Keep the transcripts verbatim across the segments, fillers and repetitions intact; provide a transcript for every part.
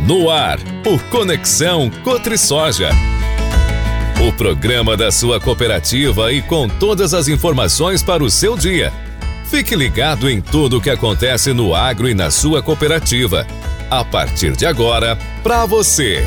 No ar, o Conexão Cotrisoja. O programa da sua cooperativa e com todas as informações para o seu dia. Fique ligado em tudo o que acontece no agro e na sua cooperativa. A partir de agora, para você.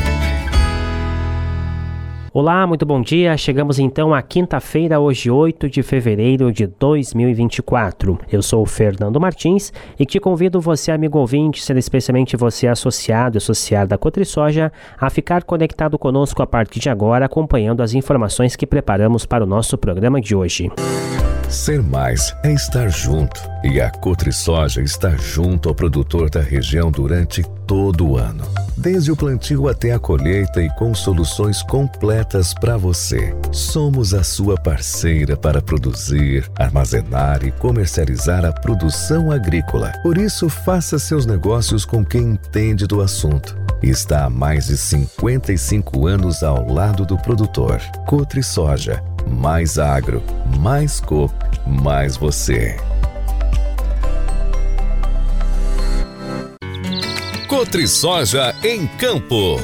Olá, muito bom dia. Chegamos então à quinta-feira, hoje oito de fevereiro de dois mil e vinte e quatro. Eu sou o Fernando Martins e te convido você, amigo ouvinte, sendo especialmente você associado e associado da Cotrisoja, a ficar conectado conosco a partir de agora, acompanhando as informações que preparamos para o nosso programa de hoje. Ser mais é estar junto, e a Cotrisoja está junto ao produtor da região durante todo o ano. Desde o plantio até a colheita e com soluções completas para você. Somos a sua parceira para produzir, armazenar e comercializar a produção agrícola. Por isso, faça seus negócios com quem entende do assunto. Está há mais de cinquenta e cinco anos ao lado do produtor. Cotrisoja. Mais agro, mais coop, mais você. Cotrisoja em campo.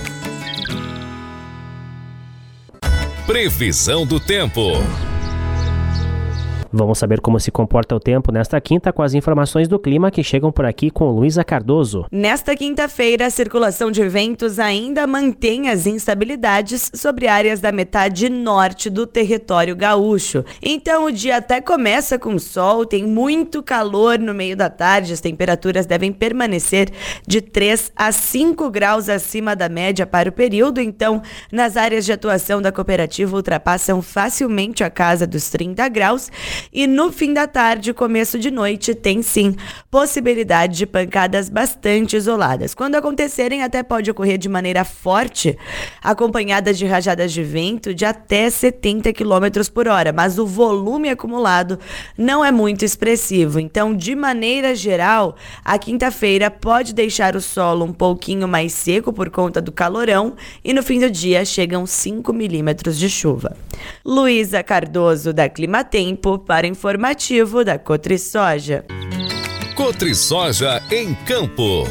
Previsão do tempo. Vamos saber como se comporta o tempo nesta quinta com as informações do clima que chegam por aqui com Luísa Cardoso. Nesta quinta-feira, a circulação de ventos ainda mantém as instabilidades sobre áreas da metade norte do território gaúcho. Então, o dia até começa com sol, tem muito calor no meio da tarde, as temperaturas devem permanecer de três a cinco graus acima da média para o período. Então, nas áreas de atuação da cooperativa ultrapassam facilmente a casa dos trinta graus. E no fim da tarde, começo de noite, tem sim possibilidade de pancadas bastante isoladas. Quando acontecerem, até pode ocorrer de maneira forte, acompanhadas de rajadas de vento de até setenta quilômetros por hora, mas o volume acumulado não é muito expressivo. Então, de maneira geral, a quinta-feira pode deixar o solo um pouquinho mais seco por conta do calorão e no fim do dia chegam cinco milímetros de chuva. Luísa Cardoso, da Climatempo, para informativo da Cotrisoja. Cotrisoja em campo.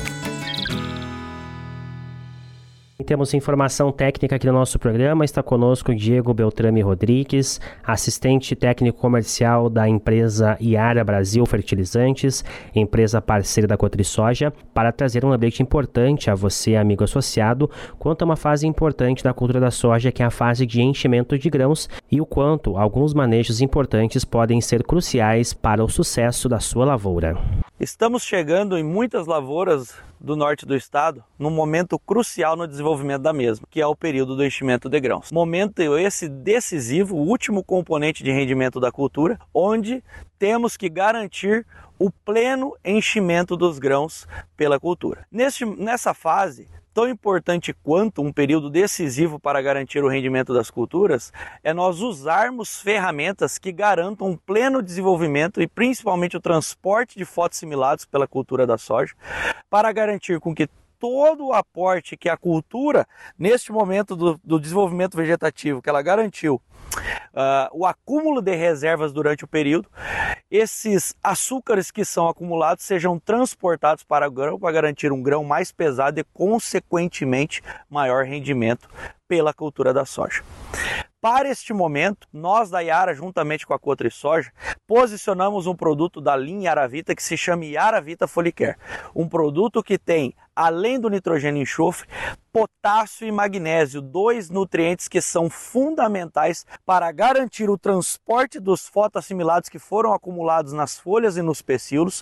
Temos informação técnica aqui no nosso programa. Está conosco Diego Beltrame Rodrigues, assistente técnico comercial da empresa Yara Brasil Fertilizantes, empresa parceira da Cotrisoja, para trazer um update importante a você, amigo associado, quanto a uma fase importante da cultura da soja, que é a fase de enchimento de grãos, e o quanto alguns manejos importantes podem ser cruciais para o sucesso da sua lavoura. Estamos chegando em muitas lavouras do norte do estado num momento crucial no desenvolvimento da mesma, que é o período do enchimento de grãos. Momento esse decisivo, o último componente de rendimento da cultura, onde temos que garantir o pleno enchimento dos grãos pela cultura. Neste, nessa fase, tão importante quanto um período decisivo para garantir o rendimento das culturas, é nós usarmos ferramentas que garantam um pleno desenvolvimento e principalmente o transporte de fotossimilados pela cultura da soja, para garantir com que todo o aporte que a cultura, neste momento do, do desenvolvimento vegetativo, que ela garantiu, Uh, o acúmulo de reservas durante o período, esses açúcares que são acumulados sejam transportados para o grão para garantir um grão mais pesado e, consequentemente, maior rendimento pela cultura da soja. Para este momento, nós da Yara, juntamente com a Cotrisoja, posicionamos um produto da linha Yaravita que se chama Yaravita Folicare. Um produto que tem, além do nitrogênio e enxofre, potássio e magnésio, dois nutrientes que são fundamentais para garantir o transporte dos fotoassimilados que foram acumulados nas folhas e nos pecíolos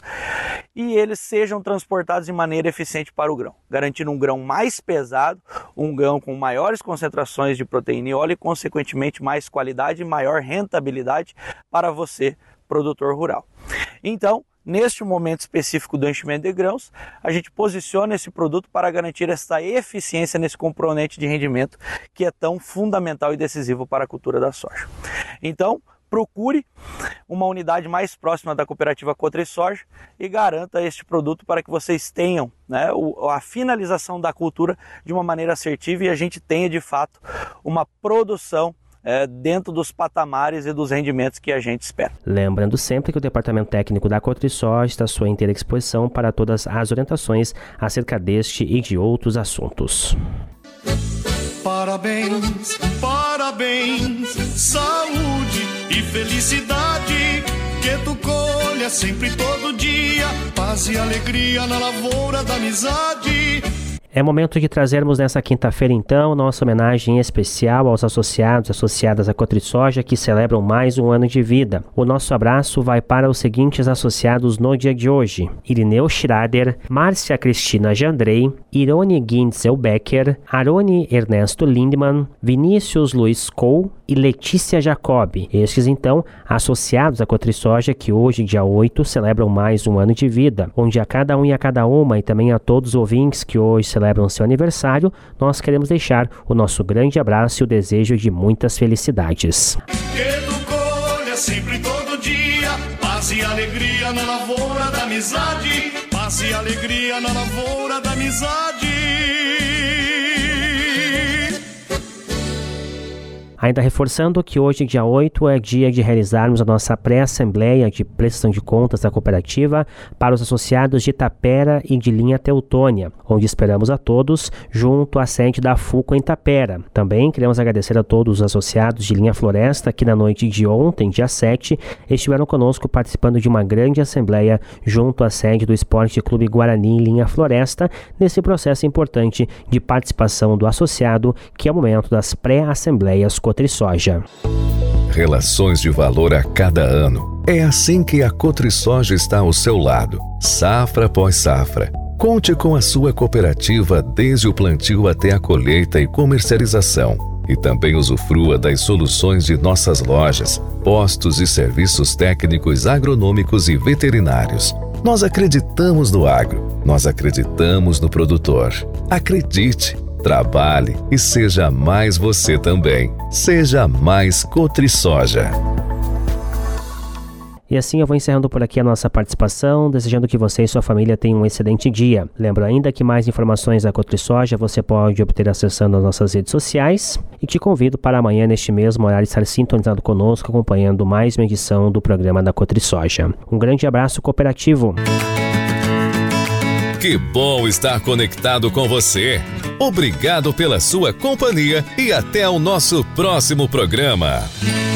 e eles sejam transportados de maneira eficiente para o grão, garantindo um grão mais pesado, um grão com maiores concentrações de proteína e óleo e, consequentemente, mais qualidade e maior rentabilidade para você, produtor rural. Então, neste momento específico do enchimento de grãos, a gente posiciona esse produto para garantir essa eficiência nesse componente de rendimento que é tão fundamental e decisivo para a cultura da soja. Então, procure uma unidade mais próxima da cooperativa Cotrisoja e garanta este produto para que vocês tenham, né, a finalização da cultura de uma maneira assertiva e a gente tenha de fato uma produção é, dentro dos patamares e dos rendimentos que a gente espera. Lembrando sempre que o Departamento Técnico da Cotrisoja está à sua inteira disposição para todas as orientações acerca deste e de outros assuntos. Parabéns, parabéns, saúde e felicidade, que tu colha sempre todo dia, paz e alegria na lavoura da amizade. É momento de trazermos nessa quinta-feira, então, nossa homenagem especial aos associados e associadas à Cotrisoja que celebram mais um ano de vida. O nosso abraço vai para os seguintes associados no dia de hoje: Irineu Schrader, Márcia Cristina Jandrei, Irone Gintzel Becker, Arone Ernesto Lindmann, Vinícius Luiz Cole e Letícia Jacob. Estes, então, associados à Cotrisoja que hoje, dia oito, celebram mais um ano de vida, onde a cada um e a cada uma, e também a todos os ouvintes que hoje celebram celebram seu aniversário, nós queremos deixar o nosso grande abraço e o desejo de muitas felicidades. Que tu colha sempre todo dia, paz e alegria na lavoura da amizade, paz e alegria na lavoura da amizade. Ainda reforçando que hoje, dia oito, é dia de realizarmos a nossa pré-assembleia de prestação de contas da cooperativa para os associados de Tapera e de Linha Teutônia, onde esperamos a todos junto à sede da FUCO em Tapera. Também queremos agradecer a todos os associados de Linha Floresta que na noite de ontem, dia sete, estiveram conosco participando de uma grande assembleia junto à sede do Esporte Clube Guarani em Linha Floresta, nesse processo importante de participação do associado, que é o momento das pré-assembleias Cotrisoja. Relações de valor a cada ano. É assim que a Cotrisoja está ao seu lado, safra após safra. Conte com a sua cooperativa desde o plantio até a colheita e comercialização. E também usufrua das soluções de nossas lojas, postos e serviços técnicos agronômicos e veterinários. Nós acreditamos no agro, nós acreditamos no produtor. Acredite! Trabalhe e seja mais você também. Seja mais Cotrisoja. E assim eu vou encerrando por aqui a nossa participação, desejando que você e sua família tenham um excelente dia. Lembro ainda que mais informações da Cotrisoja você pode obter acessando as nossas redes sociais e te convido para amanhã neste mesmo horário estar sintonizado conosco, acompanhando mais uma edição do programa da Cotrisoja. Um grande abraço cooperativo. Que bom estar conectado com você. Obrigado pela sua companhia e até o nosso próximo programa.